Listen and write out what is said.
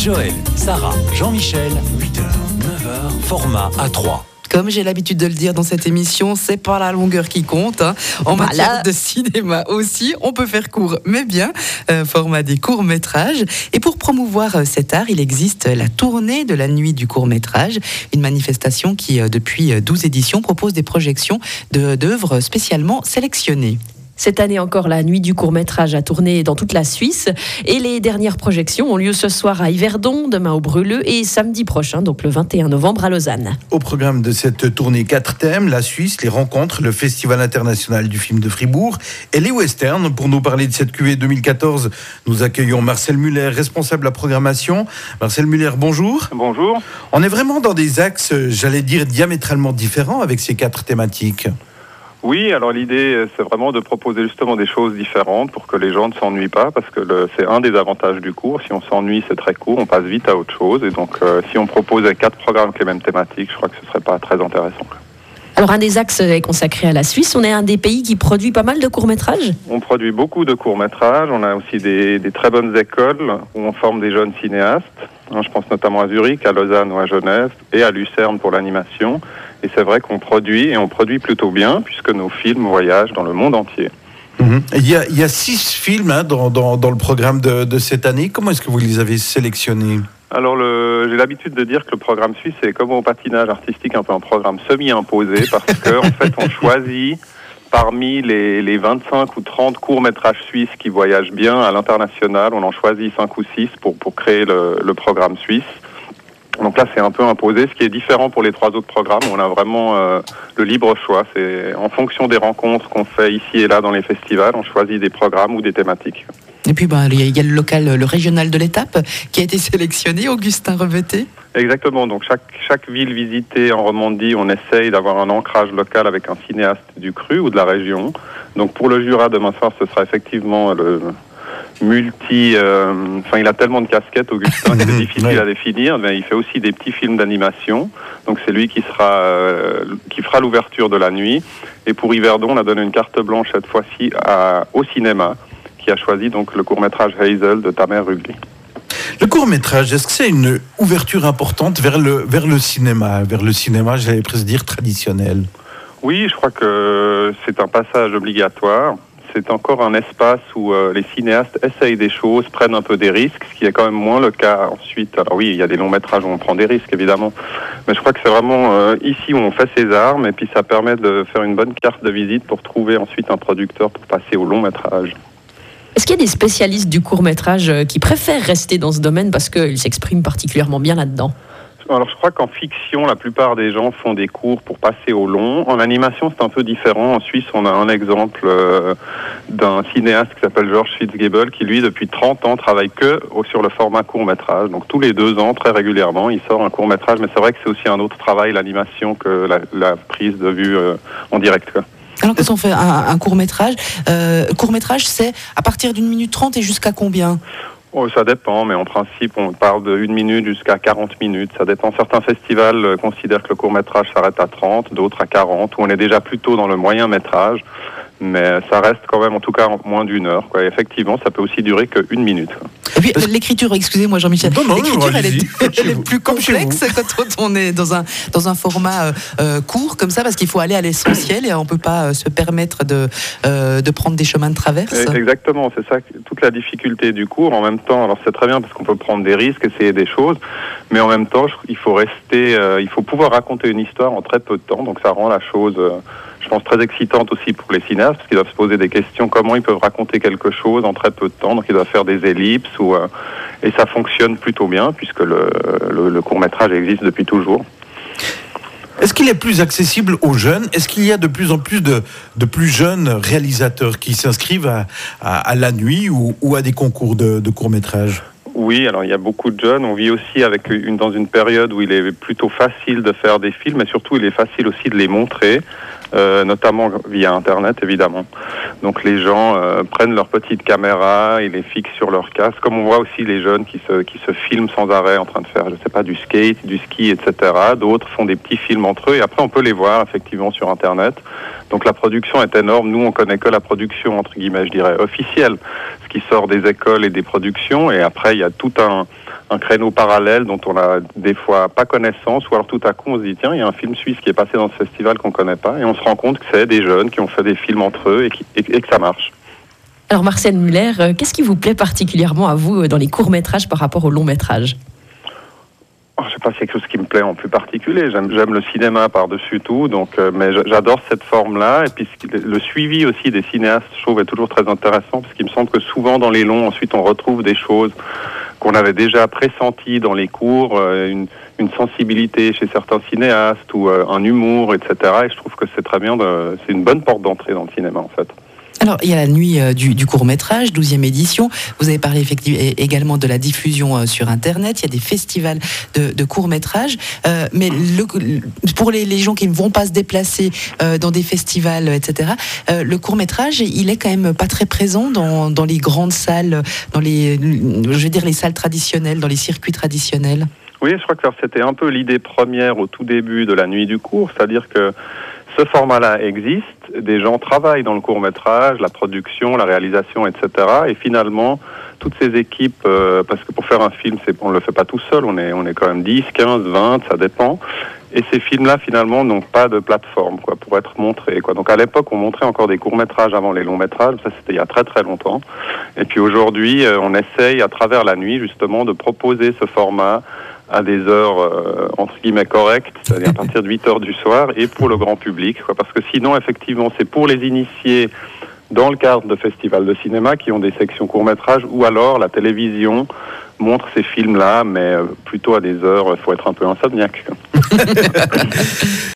Joël, Sarah, Jean-Michel, 8h, 9h, format A3. Comme j'ai l'habitude de le dire dans cette émission, c'est pas la longueur qui compte. En matière de cinéma aussi, on peut faire court, mais bien, format des courts-métrages. Et pour promouvoir cet art, il existe la tournée de la nuit du court-métrage, une manifestation qui, depuis 12 éditions, propose des projections d'œuvres spécialement sélectionnées. Cette année encore, la nuit du court-métrage a tourné dans toute la Suisse et les dernières projections ont lieu ce soir à Yverdon, demain au Brûleux et samedi prochain, donc le 21 novembre à Lausanne. Au programme de cette tournée, 4 thèmes, la Suisse, les rencontres, le Festival international du film de Fribourg et les westerns. Pour nous parler de cette cuvée 2014, nous accueillons Marcel Muller, responsable de la programmation. Marcel Muller, bonjour. Bonjour. On est vraiment dans des axes, j'allais dire, diamétralement différents avec ces 4 thématiques. Oui, alors l'idée, c'est vraiment de proposer justement des choses différentes pour que les gens ne s'ennuient pas, parce que c'est un des avantages du cours. Si on s'ennuie, c'est très court, on passe vite à autre chose. Et donc, si on proposait 4 programmes avec les mêmes thématiques, je crois que ce ne serait pas très intéressant. Alors, un des axes est consacré à la Suisse. On est un des pays qui produit pas mal de courts-métrages. On produit beaucoup de courts-métrages. On a aussi des très bonnes écoles où on forme des jeunes cinéastes. Je pense notamment à Zurich, à Lausanne ou à Genève et à Lucerne pour l'animation. Et c'est vrai qu'on produit, et on produit plutôt bien, puisque nos films voyagent dans le monde entier. Il y a 6 films dans le programme de cette année. Comment est-ce que vous les avez sélectionnés ? Alors, j'ai l'habitude de dire que le programme suisse, c'est comme au patinage artistique, un peu un programme semi-imposé, parce qu'en fait, on choisit parmi les 25 ou 30 courts-métrages suisses qui voyagent bien à l'international, on en choisit 5 ou 6 pour créer le programme suisse. Donc là, c'est un peu imposé, ce qui est différent pour les 3 autres programmes. On a vraiment le libre choix. C'est en fonction des rencontres qu'on fait ici et là dans les festivals, on choisit des programmes ou des thématiques. Et puis, il y a le local, le régional de l'étape qui a été sélectionné, Augustin Reveté. Exactement. Donc chaque ville visitée en Romandie, on essaye d'avoir un ancrage local avec un cinéaste du cru ou de la région. Donc pour le Jura demain soir, ce sera effectivement le il a tellement de casquettes, Augustin, que c'est difficile à définir, mais il fait aussi des petits films d'animation. Donc c'est lui qui fera l'ouverture de la nuit. Et pour Yverdon, on a donné une carte blanche cette fois-ci au cinéma, qui a choisi donc le court-métrage Hazel de Tamer Rugli. Le court-métrage, est-ce que c'est une ouverture importante vers le cinéma, j'allais presque dire traditionnel ? Oui, je crois que c'est un passage obligatoire. C'est encore un espace où les cinéastes essayent des choses, prennent un peu des risques, ce qui est quand même moins le cas ensuite. Alors oui, il y a des longs métrages où on prend des risques, évidemment. Mais je crois que c'est vraiment ici où on fait ses armes, et puis ça permet de faire une bonne carte de visite pour trouver ensuite un producteur pour passer au long métrage. Est-ce qu'il y a des spécialistes du court-métrage qui préfèrent rester dans ce domaine parce qu'ils s'expriment particulièrement bien là-dedans ? Alors je crois qu'en fiction, la plupart des gens font des cours pour passer au long. En animation, c'est un peu différent. En Suisse, on a un exemple d'un cinéaste qui s'appelle Georges Fitzgibbon, qui lui, depuis 30 ans, travaille que sur le format court-métrage. Donc tous les 2 ans, très régulièrement, il sort un court-métrage. Mais c'est vrai que c'est aussi un autre travail, l'animation, que la prise de vue en direct, quoi. Alors quand on fait un court-métrage, c'est à partir d'1 minute 30 et jusqu'à combien ? Oh, ça dépend, mais en principe, on parle de 1 minute jusqu'à 40 minutes. Ça dépend. Certains festivals considèrent que le court-métrage s'arrête à 30, d'autres à 40, où on est déjà plutôt dans le moyen-métrage. Mais ça reste quand même, en tout cas, moins d'1 heure, quoi. Et effectivement, ça peut aussi durer que 1 minute, quoi. Et puis l'écriture, excusez-moi Jean-Michel, l'écriture elle est plus complexe quand on est dans un format court comme ça, parce qu'il faut aller à l'essentiel et on ne peut pas se permettre de prendre des chemins de traverse. Exactement, c'est ça toute la difficulté du cours. En même temps, alors c'est très bien parce qu'on peut prendre des risques, essayer des choses, mais en même temps, il faut pouvoir raconter une histoire en très peu de temps, donc ça rend la chose... je pense très excitante aussi pour les cinéastes, parce qu'ils doivent se poser des questions, comment ils peuvent raconter quelque chose en très peu de temps, donc ils doivent faire des ellipses, et ça fonctionne plutôt bien, puisque le court-métrage existe depuis toujours. Est-ce qu'il est plus accessible aux jeunes ? Est-ce qu'il y a de plus en plus de plus jeunes réalisateurs qui s'inscrivent à la nuit ou à des concours de court-métrage ? Oui, alors il y a beaucoup de jeunes. On vit aussi dans une période où il est plutôt facile de faire des films, mais surtout il est facile aussi de les montrer. Notamment via Internet, évidemment. Donc les gens prennent leur petite caméra et les fixent sur leur casque. Comme on voit aussi les jeunes qui se filment sans arrêt en train de faire, je sais pas, du skate, du ski, etc. D'autres font des petits films entre eux et après on peut les voir effectivement sur Internet. Donc la production est énorme. Nous, on connaît que la production, entre guillemets, je dirais, officielle, ce qui sort des écoles et des productions. Et après, il y a tout un créneau parallèle dont on a des fois pas connaissance, ou alors tout à coup on se dit tiens, il y a un film suisse qui est passé dans ce festival qu'on connaît pas, et on se rend compte que c'est des jeunes qui ont fait des films entre eux et que ça marche. Alors Marcel Muller, qu'est-ce qui vous plaît particulièrement à vous dans les courts-métrages par rapport aux longs-métrages ? Je sais pas si c'est quelque chose qui me plaît en plus particulier. J'aime le cinéma par-dessus tout, donc mais j'adore cette forme-là. Et puis le suivi aussi des cinéastes, je trouve, est toujours très intéressant, parce qu'il me semble que souvent dans les longs, ensuite on retrouve des choses qu'on avait déjà pressenties dans les cours, une sensibilité chez certains cinéastes ou un humour, etc. Et je trouve que c'est très bien, c'est une bonne porte d'entrée dans le cinéma en fait. Alors, il y a la nuit du court-métrage, 12e édition. Vous avez parlé effectivement également de la diffusion sur Internet. Il y a des festivals de court-métrage. Mais pour les gens qui ne vont pas se déplacer dans des festivals, etc., le court-métrage, il est quand même pas très présent dans les grandes salles, dans les salles traditionnelles, dans les circuits traditionnels. Oui, je crois que c'était un peu l'idée première au tout début de la nuit du court, c'est-à-dire que ce format-là existe, des gens travaillent dans le court-métrage, la production, la réalisation, etc. Et finalement, toutes ces équipes, parce que pour faire un film, on ne le fait pas tout seul, on est quand même 10, 15, 20, ça dépend. Et ces films-là, finalement, n'ont pas de plateforme pour être montrés. Donc à l'époque, on montrait encore des courts-métrages avant les longs-métrages, ça c'était il y a très très longtemps. Et puis aujourd'hui, on essaye à travers la nuit, justement, de proposer ce format à des heures entre guillemets correctes, c'est-à-dire à partir de 8h du soir, et pour le grand public, parce que sinon effectivement c'est pour les initiés dans le cadre de festivals de cinéma qui ont des sections court-métrage, ou alors la télévision montre ces films-là, mais plutôt à des heures, il faut être un peu insomniaque.